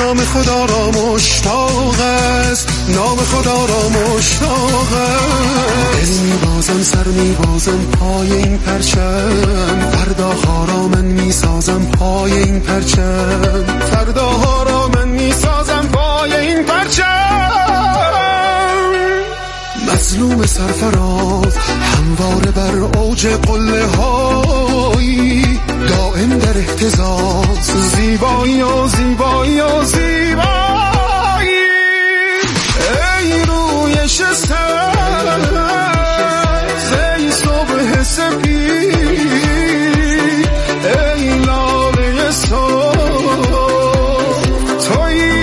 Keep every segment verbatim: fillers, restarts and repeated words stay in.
نام خدا را مشتاق است، نام خدا را مشتاق است. دل میبازم سر میبازم پای این پرچم، فرداها را من میسازم پای این پرچم، فرداها را من میسازم پای این پرچم. مظلوم سرفراز همواره بر اوج قله هایی، دائم در اهتزاز، زیبایی و زیبایی و زیبایی. ای رویش سر، ای صبح سپید، ای لاله صبح، توی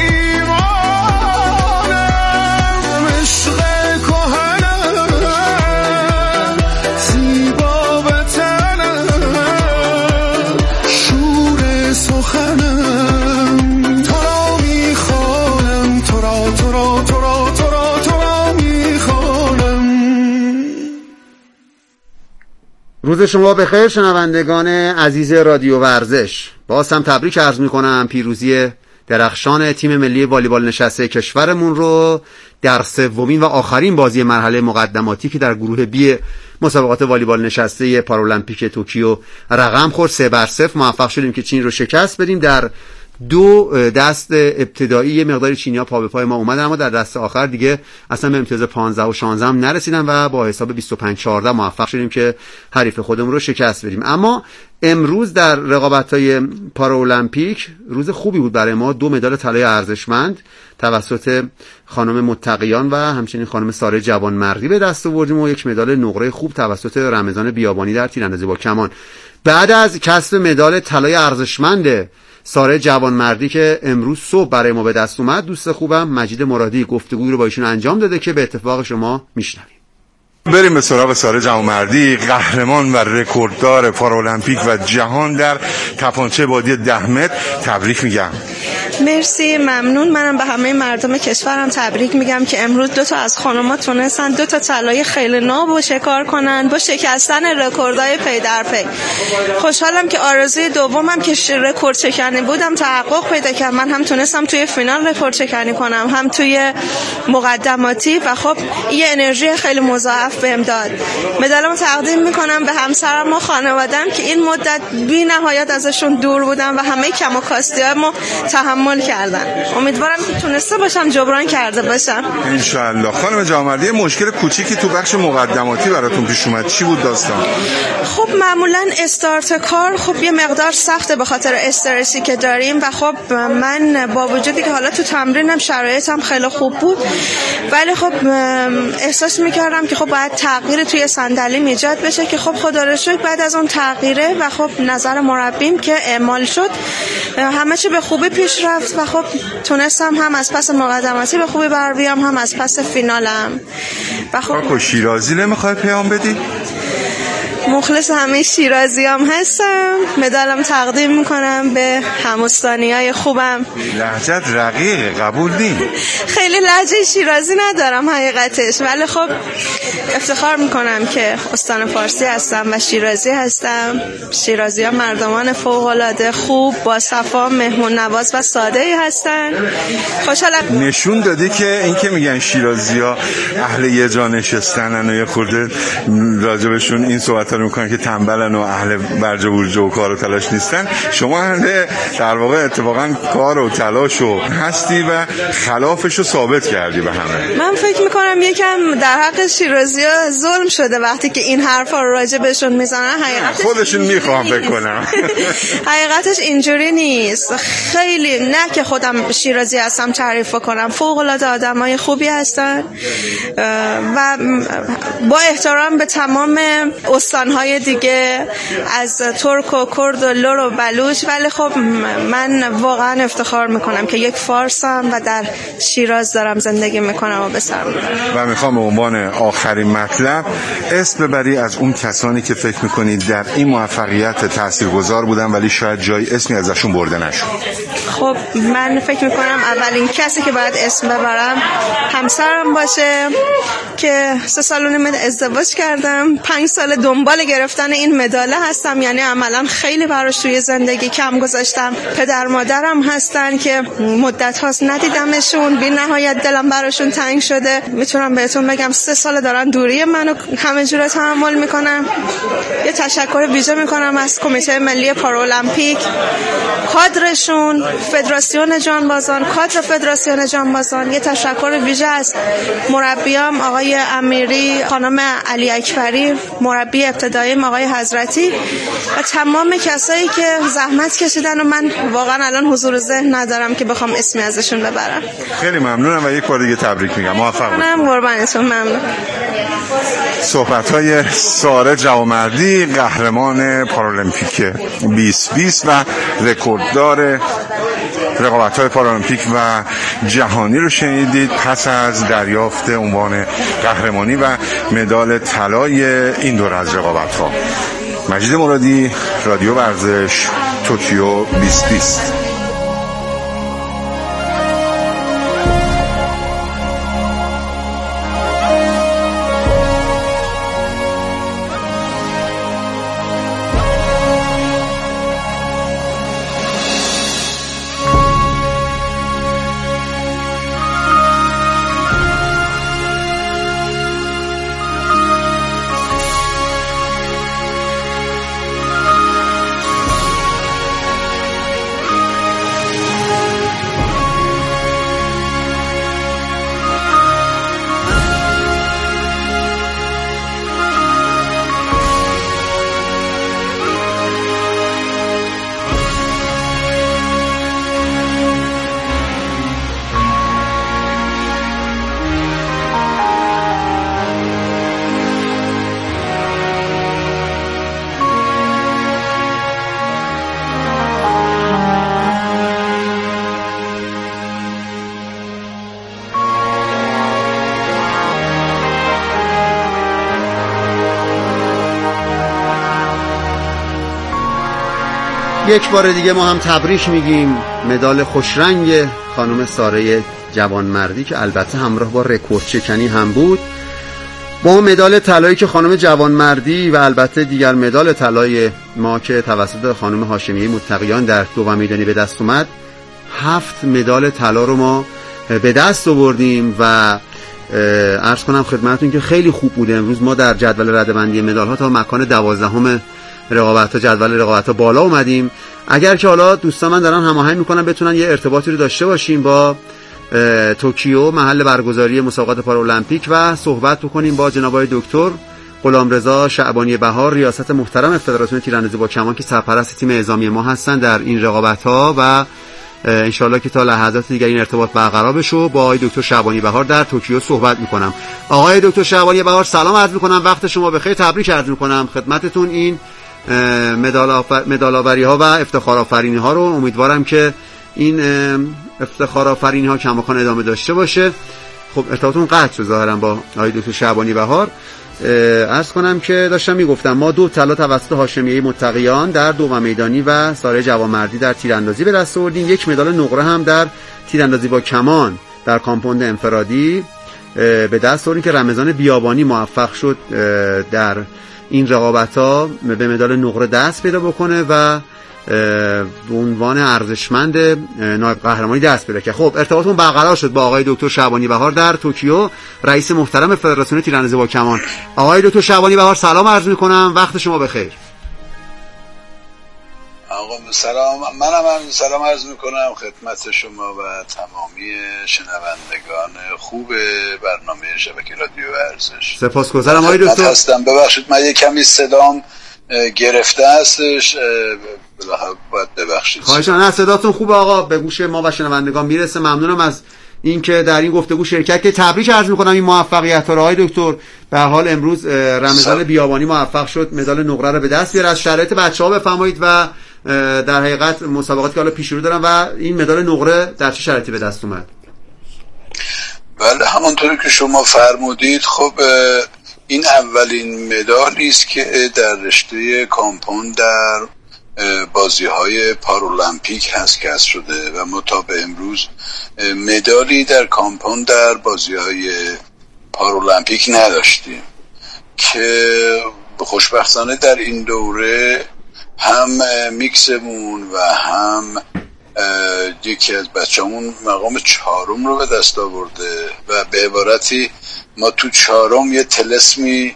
روز شما بخیر شنوندگان عزیز رادیو ورزش. باز هم تبریک عرض میکنم پیروزی درخشان تیم ملی والیبال نشسته کشورمون رو در سومین و آخرین بازی مرحله مقدماتی که در گروه بی مسابقات والیبال نشسته پارالمپیک توکیو رقم خورد. سه بر صفر موفق شدیم که چین رو شکست بدیم. در دو دست ابتدایی یه مقداری چینی‌ها پا به پای ما اومدن، اما در دست آخر دیگه اصلا به امتیاز پانزده و شانزده هم نرسیدن و با حساب بیست و پنج چهارده موفق شدیم که حریف خودمون رو شکست بدیم. اما امروز در رقابت‌های پارالمپیک روز خوبی بود برای ما. دو مدال طلای ارزشمند توسط خانم متقیان و همچنین خانم ساره جوانمردی به دست آوردیم و یک مدال نقره خوب توسط رمضان بیابانی در تیراندازی با کمان. بعد از کسب مدال طلای ارزشمند ساره جوانمردی که امروز صبح برای ما به دست اومد، دوست خوبم مجید مرادی گفتگوی رو با ایشون انجام داده که به اتفاق شما میشنویم. بریم به سراغ ساره جوانمردی، قهرمان و رکورددار پارالمپیک و جهان در تپانچه بادی ده متر. تبریک میگم. مرسی، ممنون. منم به همه مردم کشورم تبریک میگم که امروز دو تا از خانم‌ها تونستن دو تا طلای خیلی ناب و شکار کنن با شکستن رکوردهای پی در پی. خوشحالم که آرزوی دومم که رکورد شکنی بودم تحقق پیدا کرد. من هم تونستم توی فینال رکورد شکنی کنم، هم توی مقدماتی و خب یه انرژی خیلی مضاعف بهم داد. مدالمو تقدیم میکنم به همسرم و خانواده‌ام که این مدت بی نهایت ازشون دور بودم و همه کم و کاستی‌هامو تحمل کردن. امیدوارم که تونسته باشم جبران کرده باشم ان شاء الله. خانم جوانمردی، مشکل کوچیکی تو بخش مقدماتی براتون پیش اومد، چی بود داستان؟ خب معمولا استارت کار خب یه مقدار سخته به خاطر استرسی که داریم و خب من با وجودی که حالا تو تمرینم شرایطم خیلی خوب بود، ولی خب احساس میکردم که خب باید تغییر توی صندلی ایجاد بشه که خب خدا رو شکر بعد از اون تغییره و خب نظر مربیم که اعمال شد همه چی به خوبی پیش رفت و خب تونستم هم از پس مقدماتی به خوبی بر بیام، هم از پس فینالم. و خب کاکو شیرازی نمیخوای پیام بدی؟ مخلص همه شیرازی هم هستم. مدالم تقدیم میکنم به همستانیای خوبم. لهجت رقیق قبول نی؟ خیلی لهجه شیرازی ندارم حقیقتش، ولی خب افتخار میکنم که استان فارسی هستم و شیرازی هستم. شیرازی ها مردمان فوق‌العاده خوب، با صفا، مهمون نواز و ساده ای هستن. خوشحالم. نشون دادی که این که میگن شیرازی ها اهل یه جا نشستنن و یه خورده راجبشون این صحبت رو میکنن که تنبلن و اهل برج و برج و کار و تلاش نیستن. شما اهل در واقع اتفاقا کار و تلاش و هستی و خلافش رو ثابت کردی به همه. من فکر میکنم یکم در حق شیرازی ها ظلم شده وقتی که این حرفا رو راجع بهشون میزنن. حقیقتش خودشون میخوام بکنم حقیقتش اینجوری نیست. خیلی نه که خودم شیرازی هستم تعریف کنم، فوق العاده آدمای خوبی هستن و با احترام به تمام استانهای دیگه از ترک و کرد و لر و بلوچ، ولی خب من واقعا افتخار میکنم که یک فارسم و در شیراز دارم زندگی میکنم و به سر میبرم. و میخوام به عنوان آخرین مطلب اسم ببری از اون کسانی که فکر میکنید در این موفقیت تاثیرگذار بودن ولی شاید جای اسمی ازشون برده نشد. خب من فکر میکنم اولین کسی که باید اسم ببرم همسرم باشه که سه سال و نیم ازدواج کردم، پنج سال دنبال دنبال گرفتن این مدال هستم، یعنی عملا خیلی براش توی زندگی کم گذاشتم. پدر مادرم هستن که مدت هاست ندیدمشون، بی نهایت دلم براشون تنگ شده. میتونم بهتون بگم سه سال دارن دوری منو همه جوره تحمل میکنم. یه تشکر ویژه میکنم از کمیته ملی پارالمپیک، کادرشون، فدراسیون جانبازان، کادر فدراسیون جانبازان. یه تشکر ویژه از مربیام آقای امیری، خانم علی اکبری، مربی ابتداییم آقای حضرتی و تمام کسایی که زحمت کشیدن و من واقعا الان حضور ذهن ندارم که بخوام اسمی ازشون ببرم. خیلی ممنونم و یک بار دیگه تبریک میگم. موفق باشید. منم قربانتون. ممنون. صحبت‌های ساره جوامردی، قهرمان پارالمپیک بیست بیست و رکورددار رقابت‌های پارالمپیک و جهانی رو شنیدید پس از دریافت عنوان قهرمانی و مدال طلای این دور از رقابت‌ها. مجید مرادی، رادیو ورزش، توکیو بیست بیست. یک بار دیگه ما هم تبریک میگیم مدال خوشرنگ خانم ساره جوانمردی که البته همراه با رکورد شکنی هم بود، با مدال طلایی که خانم جوانمردی و البته دیگر مدال طلای ما که توسط خانم هاشمیه متقیان در دوم میدانی به دست اومد، هفت مدال طلا رو ما به دست آوردیم و عرض کنم خدمتتون که خیلی خوب بوده. امروز ما در جدول رده‌بندی مدال ها تا مکان دوازدهم رقابت ها جدول رقابت ها بالا اومدیم. اگر که حالا دوستان من دارن هماهنگ میکنن بتونن یه ارتباطی رو داشته باشیم با توکیو محل برگزاری مسابقات پارالمپیک و صحبت بکنیم با جناب آقای دکتر غلامرضا شعبانی بهار، ریاست محترم فدراسیون تیراندازی با کمان که سرپرست تیم اعزامی ما هستن در این رقابت ها و انشالله که تا لحظات دیگر این ارتباط برقرار بشه. با آقای دکتر شعبانی بهار در توکیو صحبت میکنم. آقای دکتر شعبانی بهار سلام عرض میکنم، وقت شما بخیر، تبریک عرض میکنم خدمتتون این مدال آفر... مدال آوری ها و افتخار آفرینی ها رو. امیدوارم که این افتخار آفرینی ها کماکان ادامه داشته باشه. خب ارتباطمون قطع شد ظاهرا با آقای دکتر شعبانی بهار. عرض کنم که داشتم میگفتم ما دو طلا توسط هاشمیه متقیان در دوم میدانی و ساره جوانمردی در تیراندازی به دست آوردیم. یک مدال نقره هم در تیراندازی با کمان در کامپوند انفرادی به دست آوردیم که رمضان بیابانی موفق شد در این رقابت‌ها به مدال نقره دست پیدا بکنه و به عنوان ارزشمند نایب قهرمانی دست پیدا کرد. خب ارتباطمون برقرار شد با آقای دکتر شعبانی بهار در توکیو، رئیس محترم فدراسیون تیراندازی با کمان. آقای دکتر شعبانی بهار سلام عرض می‌کنم، وقت شما بخیر. آقا سلام، منم هم سلام عرض میکنم خدمت شما و تمامی شنوندگان خوب برنامه شبکه رادیو ورزش. سپاسگزارم آقای دکتر. هستم، ببخشید من یک کمی صدام گرفته هستش، باید ببخشید. خواهش می‌کنم. صداتون خوبه آقا، به گوش ما و شنوندگان میرسه. ممنونم از اینکه در این گفتگو شرکت که تبریک عرض میکنم این موفقیت ها رو. آقای دکتر به حال امروز رمضان بیابانی موفق شد مدال نقره رو به دست بیاره. از شرایط بچه‌ها بفرمایید و در حقیقت مسابقاتی که حالا پیش رو دارن و این مدال نقره در چه شرایطی به دست اومد؟ بله همونطوری که شما فرمودید، خب این اولین مدالی است که در رشته کامپوند در بازی‌های پارالمپیک هست کسب شده و ما تا به امروز مدالی در کامپوند در بازی‌های پارالمپیک نداشتیم که خوشبختانه در این دوره هم میکسمون و هم یکی از بچه‌مون مقام چهارم رو به دست آورده و به عبارتی ما تو چهارم یه طلسمی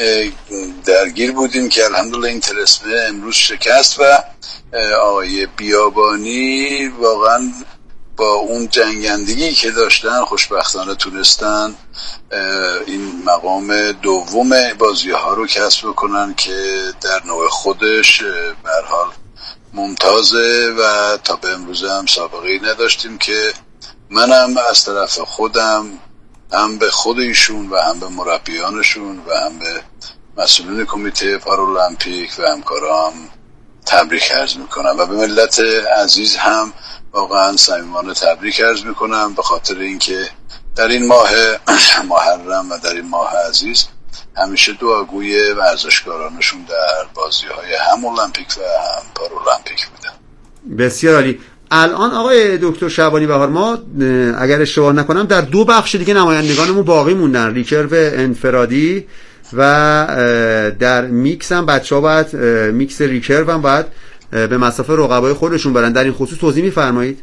درگیر بودیم که الحمدلله این طلسم امروز شکست و آقای بیابانی واقعا با اون جنگندگی که داشتن خوشبختانه تونستن این مقام دوم بازی ها رو کسب کنن که در نوع خودش به هر حال ممتازه و تا به امروز هم سابقه‌ای نداشتیم که منم از طرف خودم هم به خود ایشون و هم به مربیانشون و هم به مسئولین کمیته پارالمپیک و همکارام تبریک عرض میکنم و به ملت عزیز هم واقعا صمیمانه تبریک عرض میکنم به خاطر اینکه در این ماه محرم و در این ماه عزیز همیشه دعاگوی ورزشکارانشون در بازی‌های هم المپیک و هم پارالمپیک بودن. بسیار عالی. الان آقای دکتر شعبانی بهار ما اگر اشتباه نکنم در دو بخش دیگه نمایندگانمون باقی موندن، ریکرو انفرادی و در میکس هم بچه‌ها باید میکس ریکرو هم باید به مسافه رقبای خودشون برن. در این خصوص توضیح می‌فرمایید؟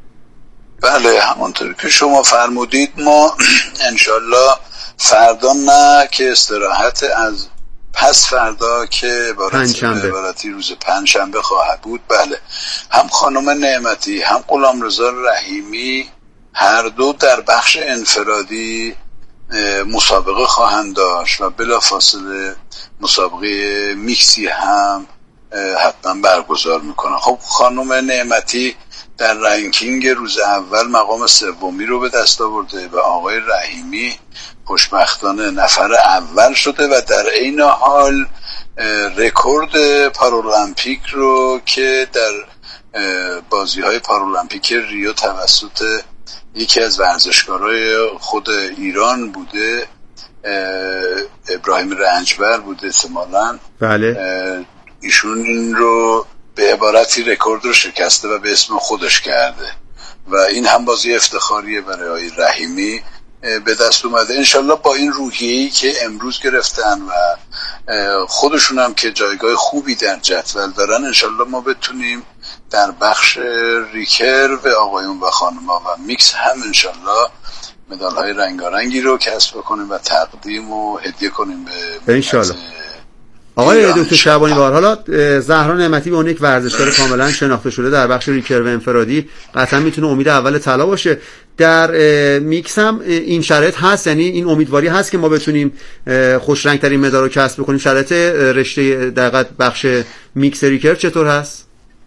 بله همونطور که شما فرمودید ما انشالله فردا نه که استراحت از پس فردا که عبارتی روز پنجشنبه خواهد بود. بله هم خانم نعمتی هم غلامرضا رحیمی هر دو در بخش انفرادی مسابقه خواهند داشت و بلافاصله مسابقه میکسی هم حتما برگزار میکنن. خب خانم نعمتی در رنکینگ روز اول مقام سومی رو به دست آورده و آقای رحیمی خوشبختانه نفر اول شده و در عین حال رکورد پارالمپیک رو که در بازی‌های پارالمپیک ریو توسط یکی از ورزشکارای خود ایران بوده، ابراهیم رنجبر بوده احتمالاً. بله. ایشون این رو به عبارتی رکورد رو شکسته و به اسم خودش کرده و این هم بازی افتخاریه برای آقای رحیمی به دست اومده. انشالله با این روحیه‌ای که امروز گرفتن و خودشون هم که جایگاه خوبی در جدول دارن انشالله ما بتونیم در بخش ریکر و آقایون و خانم‌ها و میکس هم انشالله مدال‌های رنگارنگی رو کسب کنیم و تقدیم و هدیه کنیم به انشالله. آقای دکتر شعبانی بهار، حالا زهرا نعمتی به اون یک ورزشکار کاملا شناخته شده در بخش ریکرو انفرادی قطعا میتونه امید اول طلا باشه. در میکس هم این شرایط هست، یعنی این امیدواری هست که ما بتونیم خوش رنگ ترین مدال رو کسب بکنیم. شرایط رشته در بخش میکس ریکرو چطور هست؟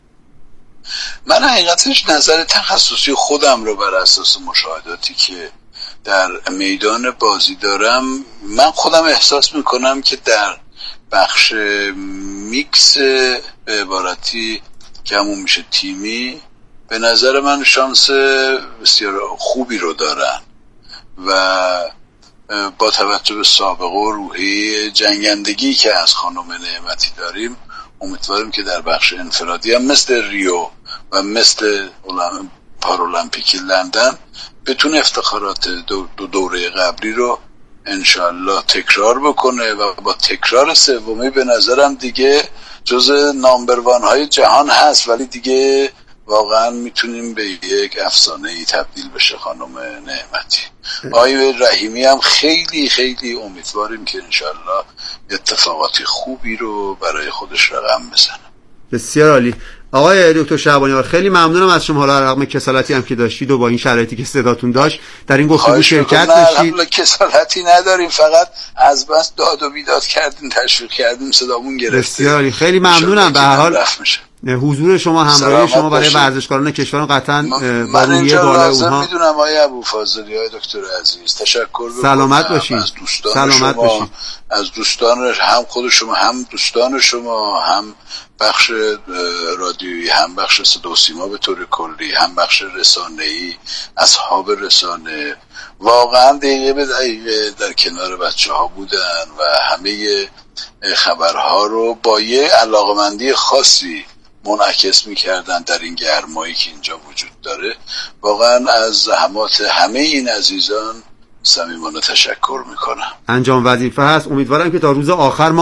من حقیقتش نظر تخصصی خودم رو بر اساس مشاهداتی که در میدان بازی دارم من خودم احساس میکنم که در بخش میکس به عبارتی که همون میشه تیمی به نظر من شانس بسیار خوبی رو دارن و با توجه به سابقه و روحی جنگندگی که از خانم نعمتی داریم امیدواریم که در بخش انفرادی هم مثل ریو و مثل پارالمپیک لندن بتونه افتخارات دو, دو دوره قبلی رو انشالله تکرار بکنه و با تکرار سومی به نظرم دیگه جز نامبروان های جهان هست، ولی دیگه واقعا میتونیم به یک افسانه‌ای تبدیل بشه خانم نعمتی. آقای رحیمی هم خیلی خیلی امیدواریم که انشالله اتفاقاتی خوبی رو برای خودش رقم بزنه. بسیار عالی. آقای دکتر شعبانی خیلی ممنونم از شما، حالا رغم کسالتی هم که داشتید و با این شرایطی که صداتون داشت در این گفتگو شرکت داشتید. نه کسالتی نداریم، فقط از بس داد و بیداد کردیم، تشویق کردیم، صدامون گرفته. بسیار خیلی ممنونم. به هر حال حضور شما، همراهی شما برای ورزشکاران کشور قطعا با روحیه بالای اونها. میدونم آقای ابوفاضلی، آقای دکتر عزیز تشکر. سلامت باشید. از دوستان سلامت شما باشید. از دوستان هم خود شما هم دوستان شما هم بخش رادیویی هم بخش صدا و سیما به طور کلی هم بخش رسانه‌ای اصحاب رسانه واقعا دقیقه به دقیقه در کنار بچه ها بودن و همه خبرها رو با یه علاقمندی خاصی منعکس میکردن در این گرمایی که اینجا وجود داره. واقعا از زحمات همه این عزیزان صمیمانه تشکر میکنم. انجام وظیفه هست. امیدوارم که تا روز آخر ما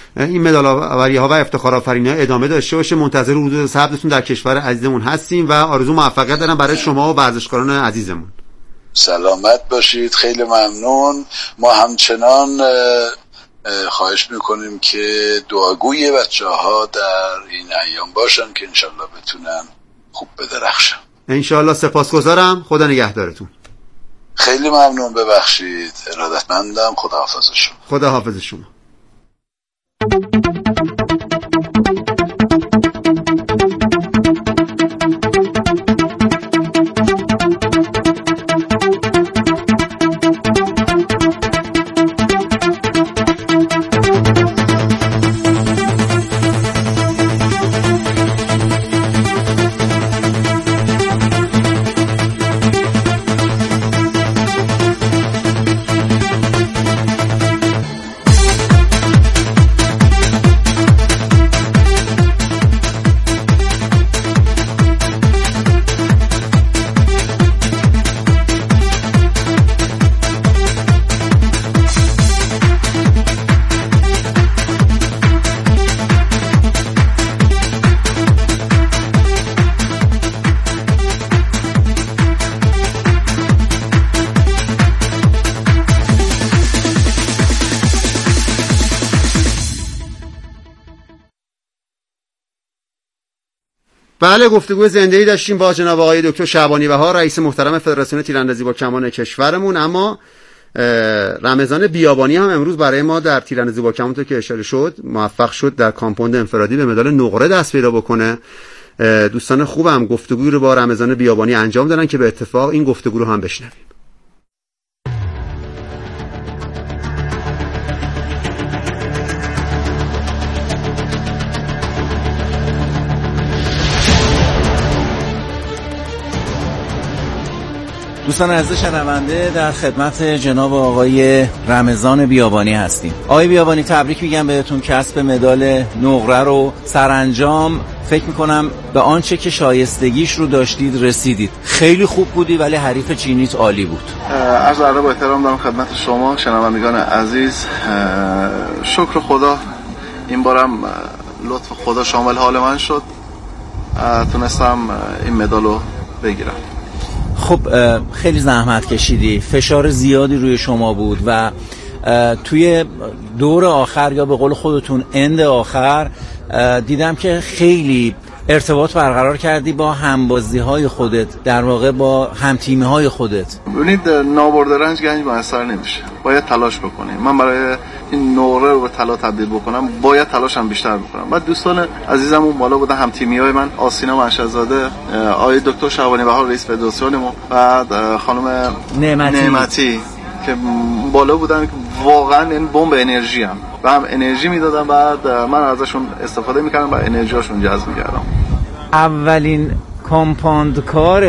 این مدال آوری ها و افتخار آفرینی ها ادامه داشته باشه. منتظر روز ثبتتون در کشور عزیزمون هستیم و آرزو موفقیت دارم برای شما و ورزشکاران عزیزمون. سلامت باشید، خیلی ممنون. ما همچنان خواهش میکنیم که دعاگوی بچه ها در این ایام باشن که انشالله بتونن خوب بدرخشن. انشالله. سپاسگزارم، خدا نگهدارتون. خیلی ممنون، ببخشید، ارادتمندم. خدا حافظ شما. خدا حافظ شما. بله، گفتگو زنده‌ای داشتیم با جناب آقای دکتر شعبانی بها، رئیس محترم فدراسیون تیراندازی با کمان کشورمون. اما رمضان بیابانی هم امروز برای ما در تیراندازی با کمان، تو که اشاره شد، موفق شد در کامپوند انفرادی به مدال نقره دست پیدا بکنه. دوستان خوبم گفتگوی رو با رمضان بیابانی انجام دادن که به اتفاق این گفتگو رو هم بشنویم. دوستان عزیز شنونده، در خدمت جناب آقای رمضان بیابانی هستیم. آقای بیابانی، تبریک میگم بهتون، کسب مدال نقره رو سرانجام فکر میکنم به آنچه که شایستگیش رو داشتید رسیدید. خیلی خوب بودی ولی حریف چینیت عالی بود. عرض ادب و احترام دارم خدمت شما شنوندگان عزیز. شکر خدا این بارم لطف خدا شامل حال من شد، تونستم این مدال رو بگیرم. خب خیلی زحمت کشیدی، فشار زیادی روی شما بود و توی دور آخر یا به قول خودتون اند آخر دیدم که خیلی ارتباط برقرار کردی با همبازی‌های خودت، در واقع با همتیمی‌های خودت. ببینید، نابرده رنج گنج میسر نمیشه، باید تلاش بکنیم. من برای این نقره رو به طلا تبدیل بکنم باید تلاشم بیشتر بکنم. بعد دوستان عزیزم اون بالا بودن، همتیمی‌های من، آسینا منشزاده، آقای دکتر شعبانی بها رئیس فدراسیونمون، بعد خانم نعمتی, نعمتی که بالا بودن، واقعا این بمب انرژی هم و هم انرژی میدادن. بعد من ازشون استفاده میکردم و انرژیاشون جذب میکردم. اولین کامپاندکار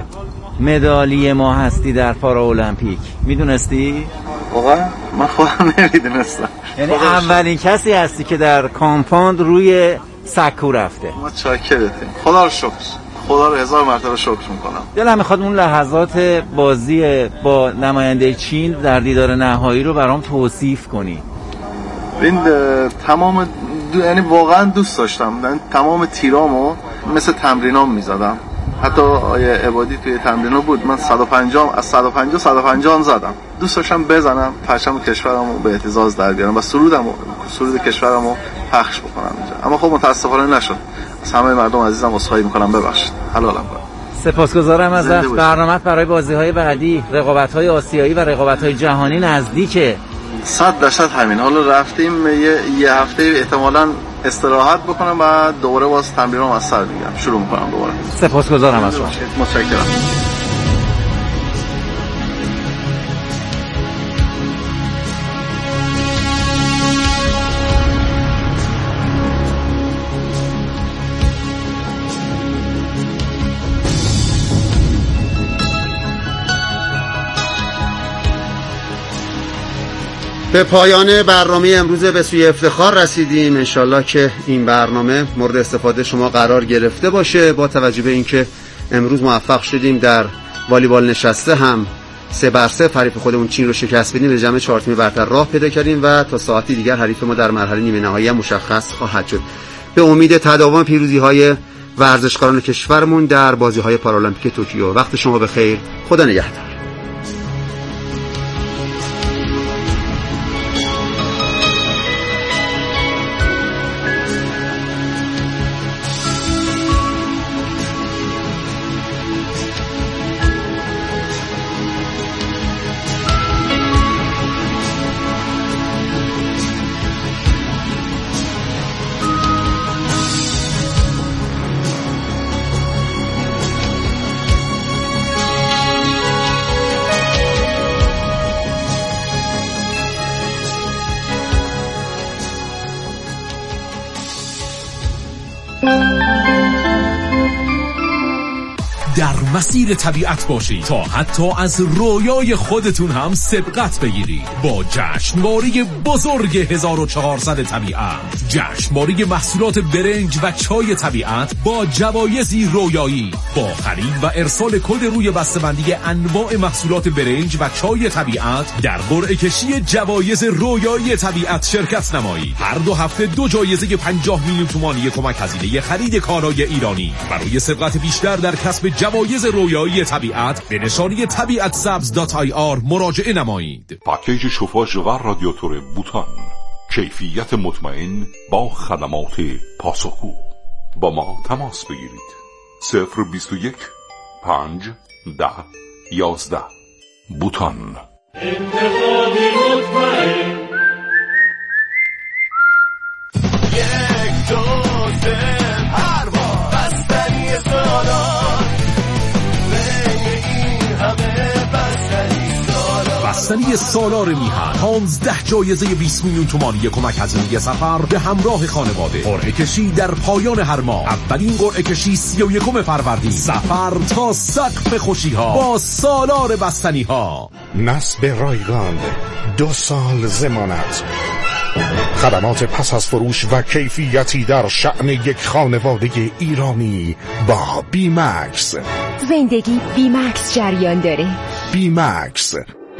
مدالی ما هستی در پارا المپیک، میدونستی؟ واقعا من خودم نمیدونستم. یعنی اولین کسی هستی که در کامپاند روی سکو رفته. متشکرم، خدا رو شکر، خدا رو هزار مرتبه شکر میکنم. دلم میخواد اون لحظات بازی با نماینده چین در دیدار نهایی رو برام توصیف کنی. این تمام دو... یعنی واقعا دوست داشتم، من تمام تیرامو مثل تمرینام میزدم. حتی آیه عبادی توی تمرینو بود، من صد و پنجاه از صد و پنجاه صد و پنجاه زدم. دوست داشتم بزنم، پرچم کشورمو به اعتزاز در بیارم و سرودمو سرود کشورمو پخش بکنم اینجا. اما خب متاسفانه نشد. از همه مردم عزیزم عذرخواهی میکنم، ببخشید، حلالم کنم. سپاسگزارم ازت. برنامه‌ات برای بازی‌های بعدی، رقابت‌های آسیایی و رقابت‌های جهانی نزدیکه. صد درصد همین. حالا رفتیم یه, یه هفته احتمالاً استراحت بکنم و دوباره باز تمرینام از سر میگیرم، شروع میکنم دوباره. سپاسگزارم از شما. متشکرم. به پایان برنامه امروز به سوی افتخار رسیدیم. انشالله که این برنامه مورد استفاده شما قرار گرفته باشه. با توجه به اینکه امروز موفق شدیم در والیبال نشسته هم سه بر صفر حریف خودمون چین رو شکست بدیم، به جمع چهار تیمی برتر راه پیدا کردیم و تا ساعتی دیگر حریف ما در مرحله نیمه نهایی مشخص خواهد شد. به امید تداوم پیروزی‌های ورزشکاران کشورمون در بازی‌های پارالمپیک توکیو. وقت شما بخیر. خدا نگهدار. در مسیر طبیعت باشید تا حتی از رویای خودتون هم سبقت بگیرید با جشنواره بزرگ هزار و چهارصد طبیعت. جشنواره محصولات برنج و چای طبیعت با جوایزی رویایی. با خرید و ارسال کد روی بسته‌بندی انواع محصولات برنج و چای طبیعت در قرعه کشی جوایز رویایی طبیعت شرکت نمایید. هر دو هفته دو جایزه پنجاه میلیون تومانی کمک هزینه خرید کالای ایرانی. برای سبقت بیشتر در کسب جوایز رویایی طبیعت به نشانی طبیعت سبز دات آی آر مراجعه نمایید. پاکیج شوفاژ و رادیاتور بوتان، کیفیت مطمئن با خدمات پاسخگو. با ما تماس بگیرید. صفر بیست و یک پنج ده یازده. بوتان. انتخابی مطمئن. یک دو سه پرواز بستنی سالار. بستنی سالار میهن پانزده جایزه بیست میلیون تومانی کمک هزینه سفر به همراه خانواده. قرعه کشی در پایان هر ماه. اولین قرعه کشی سی و یکم فروردین. سفر تا سقف خوشی ها با سالار بستنی ها. نصب رایگان، دو سال ضمانت، خدمات پس از فروش و کیفیتی در شأن یک خانواده ایرانی با بیمکس. زندگی بیمکس جریان داره. بیمکس.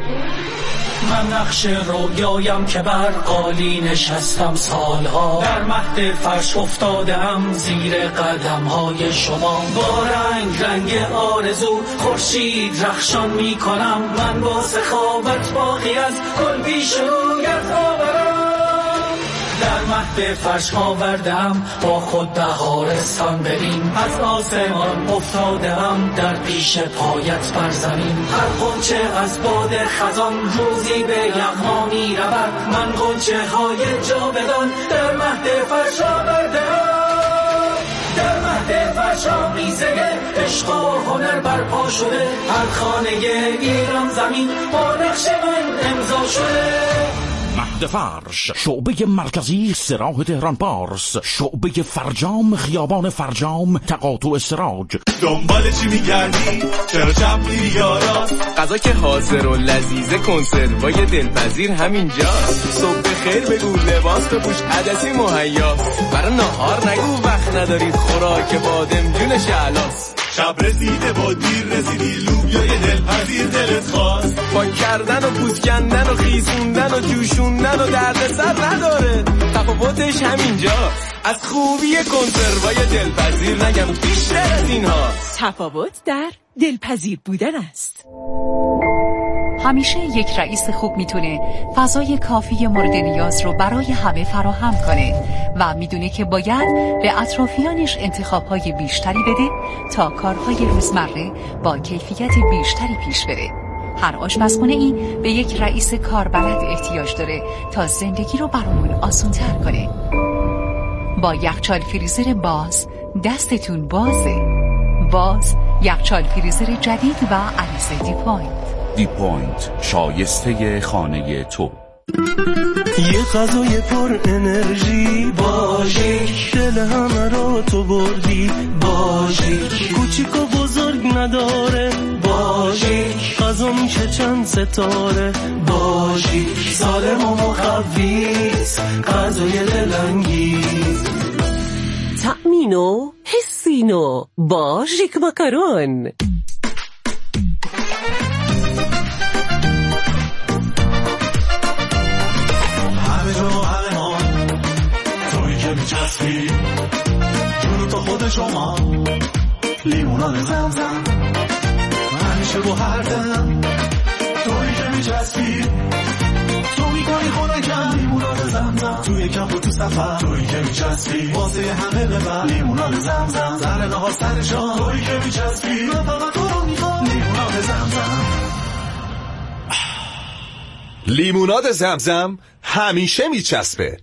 من نقش رویایم که بر قالی نشستم سالها، در مهد فرش افتادم زیر قدم های شما. با رنگ رنگ آرزو خورشید رخشان می کنم، من با سخاوت باقی از گل پیش رویت آورم. در مهد فرش آوردم با خود بهارستان ببین، از آسمان افتادم در پیش پایت بر زمین. هر غنچه از باد خزان روزی به یغما می رود، من غنچه های جاودان در مهد فرش آوردم. در مهد فرش آمیزه عشق و هنر برپا شده، هر خانه ایران زمین با نقش من امضا شده. مهد فرش، شعبه مرکزی سراح تهران پارس، شعبه فرجام خیابان فرجام تقاطع سراج. دنبال چی میگردی؟ چرا شب میری یارا؟ غذا که حاضر و لذیذه، کنسروای دلپذیر همینجاست. صبح خیر بگو لباس بپوش عدسی مهیاست، برای نهار نگو وقت نداری خوراک بادمجون شعلاست. شب رسیده با دیر رسیدی، لوبیای دلپذیر دلت خواست. با کردن و پوست کندن و خیسوندن و جوشوندن و دردسر نداره، تفاوتش همینجاست. از خوبی کنسروای دلپذیر نگم بیشتر از این هاست. تفاوت در دلپذیر بودن است. همیشه یک رئیس خوب میتونه فضای کافی مورد نیاز رو برای همه فراهم کنه و میدونه که باید به اطرافیانش انتخابهای بیشتری بده تا کارهای روزمره با کیفیت بیشتری پیش بره. هر آشپزخونه ای به یک رئیس کاربلد احتیاج داره تا زندگی رو برامون آسان‌تر کنه. با یخچال فریزر باز دستتون بازه. باز یخچال فریزر جدید و عریض دی پوینت. دی پوینت، شایسته خانه تو. یه غذای پر انرژی باجیک، دل همه رو تو بردی باجیک. کوچیک و بزرگ نداره باجیک، غذا میشه چند ستاره باجیک. سالم و مخویز غذای دلانگیز، تأمینو حسینو باجیک ماکارون. شما لیموناد زمزم همیشه با هر دم توی که میچسبی تو میکنی خونکم لیموناد زمزم توی کمپ و تو سفر توی که میچسبی واسه همه ببر لیموناد زمزم سر نهار سر شام توی که میچسبی من فقط تو رو میخوام لیموناد زمزم. لیموناد زمزم همیشه میچسبه.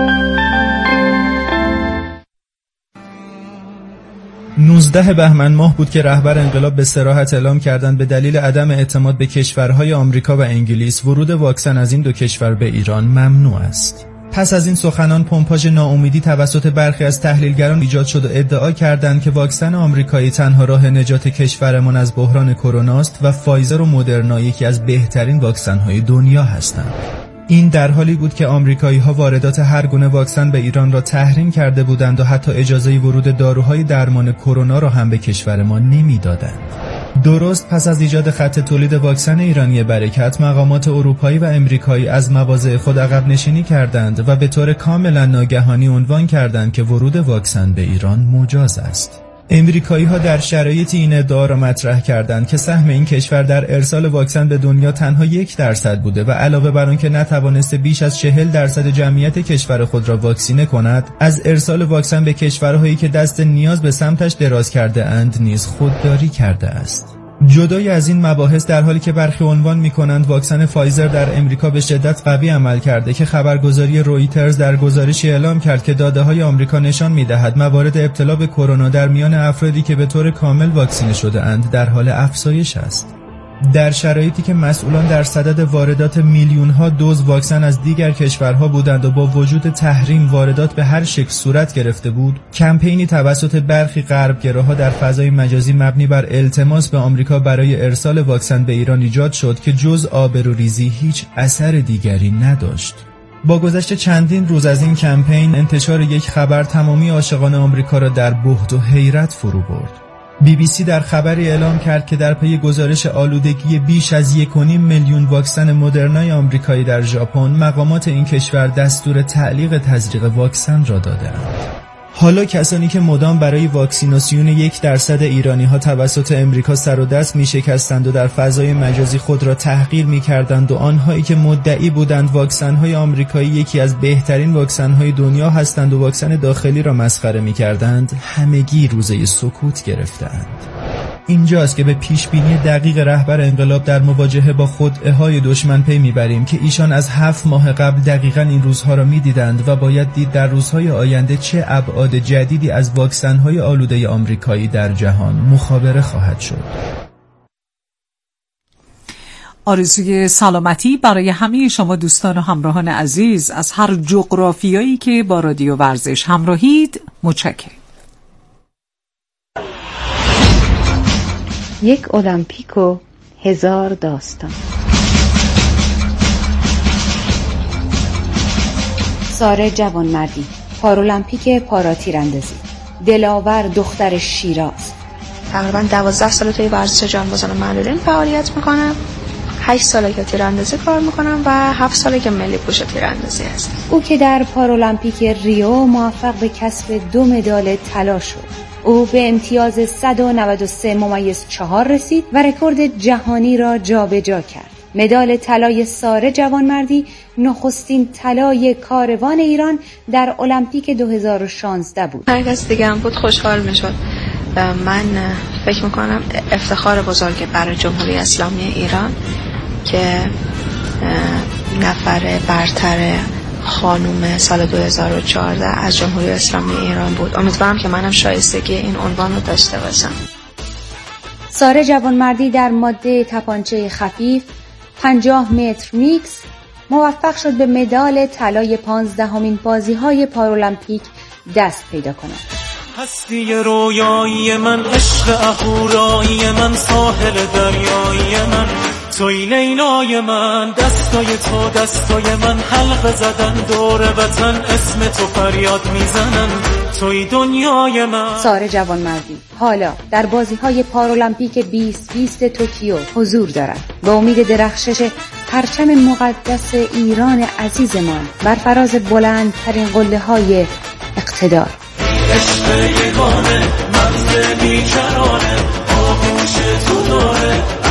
نوزده بهمن ماه بود که رهبر انقلاب به صراحت اعلام کردند به دلیل عدم اعتماد به کشورهای آمریکا و انگلیس ورود واکسن از این دو کشور به ایران ممنوع است. پس از این سخنان پمپاژ ناامیدی توسط برخی از تحلیلگران ایجاد شد و ادعا کردند که واکسن آمریکایی تنها راه نجات کشورمان از بحران کرونا است و فایزر و مدرنا یکی از بهترین واکسن‌های دنیا هستند. این در حالی بود که آمریکایی‌ها واردات هر گونه واکسن به ایران را تحریم کرده بودند و حتی اجازه ورود داروهای درمان کرونا را هم به کشور ما نمی‌دادند. درست پس از ایجاد خط تولید واکسن ایرانی برکت، مقامات اروپایی و امریکایی از مواضع خود عقب نشینی کردند و به طور کاملا ناگهانی عنوان کردند که ورود واکسن به ایران مجاز است. امریکایی‌ها در شرایطی این ادعا را مطرح کردند که سهم این کشور در ارسال واکسن به دنیا تنها یک درصد بوده و علاوه بر آن که نتوانسته بیش از چهل درصد جمعیت کشور خود را واکسینه کند، از ارسال واکسن به کشورهایی که دست نیاز به سمتش دراز کرده اند نیز خودداری کرده است. جدای از این مباحث، در حالی که برخی عنوان می‌کنند واکسن فایزر در امریکا به شدت قوی عمل کرده که خبرگزاری رویترز در گزارشی اعلام کرد که داده‌های آمریکا نشان می‌دهد موارد ابتلا به کرونا در میان افرادی که به طور کامل واکسینه شده اند در حال افزایش است. در شرایطی که مسئولان در صدد واردات میلیون‌ها دوز واکسن از دیگر کشورها بودند و با وجود تحریم واردات به هر شکل صورت گرفته بود، کمپینی توسط برخی غربگراها در فضای مجازی مبنی بر التماس به آمریکا برای ارسال واکسن به ایران ایجاد شد که جز آبروریزی هیچ اثر دیگری نداشت. با گذشت چندین روز از این کمپین، انتشار یک خبر تمامی عاشقان آمریکا را در بهت و حیرت فرو برد. بی بی سی در خبری اعلام کرد که در پی گزارش آلودگی بیش از یک و نیم میلیون واکسن مدرنای آمریکایی در ژاپن، مقامات این کشور دستور تعلیق تزریق واکسن را دادند. حالا کسانی که مدام برای واکسیناسیون یک درصد ایرانی ها توسط امریکا سر و دست می شکستند و در فضای مجازی خود را تحقیر می کردند و آنهایی که مدعی بودند واکسن های آمریکایی یکی از بهترین واکسن های دنیا هستند و واکسن داخلی را مسخره می کردند، همگی روزه سکوت گرفتند. اینجاست که به پیش بینی دقیق رهبر انقلاب در مواجهه با خدعه‌های دشمن پی میبریم که ایشان از هفت ماه قبل دقیقاً این روزها را میدیدند و باید دید در روزهای آینده چه ابعاد جدیدی از واکسن‌های آلوده آمریکایی در جهان مخابره خواهد شد. آرزوی سلامتی برای همه شما دوستان و همراهان عزیز از هر جغرافیایی که با رادیو ورزش همراهید. متشکرم. یک المپیک و هزار داستان. ساره جوانمردی، پارالمپیک پارا تیراندازی، دلاور دختر شیراز. تقریبا دوازده سال توی ورزش جانبازان معلولین فعالیت میکنم. هشت ساله که تیراندازی کار میکنم و هفت ساله که ملی پوش تیراندازی هستم. او که در پارالمپیک ریو موفق به کسب دو مدال طلا شد. او به امتیاز صد و نود و سه ممیز چهار رسید و رکورد جهانی را جابجا جا کرد. مدال طلای ساره جوانمردی نخستین طلای کاروان ایران در المپیک دو هزار و شانزده بود. هر کس دیگه هم بود خوشحال میشد. من فکر میکنم افتخار بزرگی برای جمهوری اسلامی ایران که نفر برتر خانوم سال دو هزار و چهارده از جمهوری اسلامی ایران بود. امیدوارم که منم شایستگی این عنوان رو داشته باشم. ساره جوانمردی در ماده تپانچه خفیف پنجاه متر میکس موفق شد به مدال طلای پانزدهمین بازی‌های پارالمپیک دست پیدا کند. هستی رویایی من، عشق اهورایی من، ساحل دریایی من، توی لیلای من، دستای تو دستای من، حلقه زدن دور وطن، اسم تو فریاد میزنن، توی دنیای من. ساره جوانمردی حالا در بازی‌های پارالمپیک بیست بیست توکیو حضور دارد. با امید درخشش پرچم مقدس ایران عزیزمان بر فراز بلندترین قله‌های اقتدار. عشق یگانه مغز بیکرانه آغوش تو داره